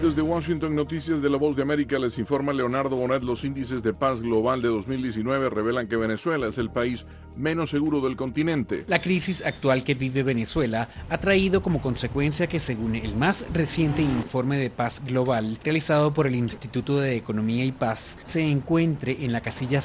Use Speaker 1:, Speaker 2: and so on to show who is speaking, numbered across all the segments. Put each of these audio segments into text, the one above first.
Speaker 1: Desde Washington, Noticias de la Voz de América, les informa Leonardo Bonet. Los índices de paz global de 2019 revelan que Venezuela es el país menos seguro del continente.
Speaker 2: La crisis actual que vive Venezuela ha traído como consecuencia que, según el más reciente informe de paz global realizado por el Instituto de Economía y Paz, se encuentre en la casilla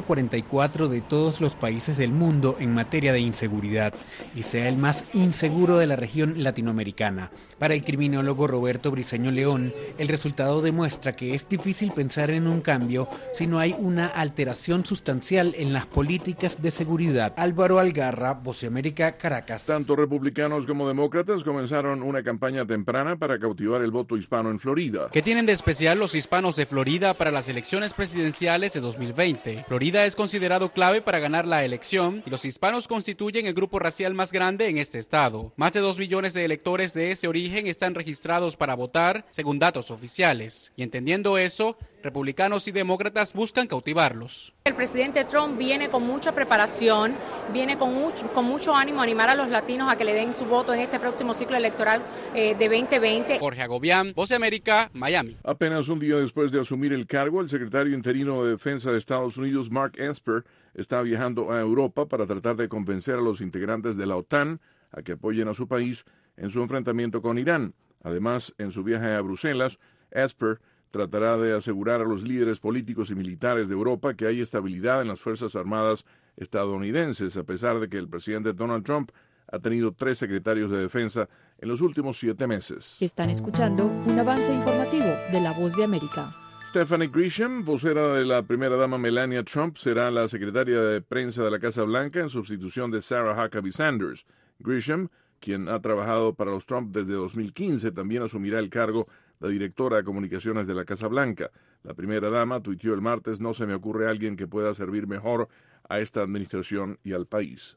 Speaker 2: 144 de todos los países del mundo en materia de inseguridad y sea el más inseguro de la región latinoamericana. Para el criminólogo Roberto Briceño León, el resultado demuestra que es difícil pensar en un cambio si no hay una alteración sustancial en las políticas de seguridad. Álvaro Algarra, Voz de América, Caracas.
Speaker 1: Tanto republicanos como demócratas comenzaron una campaña temprana para cautivar el voto hispano en Florida.
Speaker 3: ¿Qué tienen de especial los hispanos de Florida para las elecciones presidenciales de 2020? Florida es considerado clave para ganar la elección y los hispanos constituyen el grupo racial más grande en este estado. Más de 2 millones de electores de ese origen están registrados para votar, según datos oficiales. Y entendiendo eso, republicanos y demócratas buscan cautivarlos.
Speaker 4: El presidente Trump viene con mucha preparación, viene con mucho ánimo a animar a los latinos a que le den su voto en este próximo ciclo electoral de 2020.
Speaker 3: Jorge Agobián, Voz de América, Miami.
Speaker 1: Apenas un día después de asumir el cargo, el secretario interino de Defensa de Estados Unidos, Mark Esper, está viajando a Europa para tratar de convencer a los integrantes de la OTAN a que apoyen a su país en su enfrentamiento con Irán. Además, en su viaje a Bruselas, Esper tratará de asegurar a los líderes políticos y militares de Europa que hay estabilidad en las Fuerzas Armadas estadounidenses, a pesar de que el presidente Donald Trump ha tenido 3 secretarios de defensa en los últimos 7 meses.
Speaker 5: Están escuchando un avance informativo de La Voz de América.
Speaker 1: Stephanie Grisham, vocera de la primera dama Melania Trump, será la secretaria de prensa de la Casa Blanca en sustitución de Sarah Huckabee Sanders. Grisham, quien ha trabajado para los Trump desde 2015, también asumirá el cargo de directora de comunicaciones de la Casa Blanca. La primera dama tuiteó el martes: "No se me ocurre alguien que pueda servir mejor a esta administración y al país".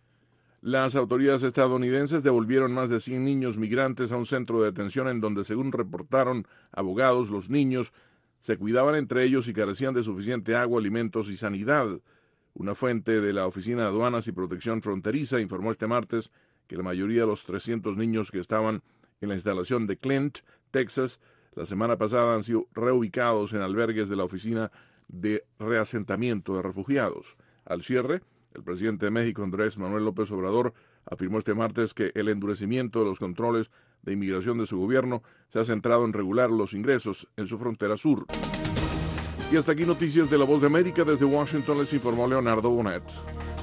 Speaker 1: Las autoridades estadounidenses devolvieron más de 100 niños migrantes a un centro de detención en donde, según reportaron abogados, los niños se cuidaban entre ellos y carecían de suficiente agua, alimentos y sanidad. Una fuente de la Oficina de Aduanas y Protección Fronteriza informó este martes que la mayoría de los 300 niños que estaban en la instalación de Clint, Texas, la semana pasada han sido reubicados en albergues de la Oficina de Reasentamiento de Refugiados. Al cierre, el presidente de México, Andrés Manuel López Obrador, afirmó este martes que el endurecimiento de los controles de inmigración de su gobierno se ha centrado en regular los ingresos en su frontera sur. Y hasta aquí Noticias de la Voz de América. Desde Washington les informó Leonardo Bonet.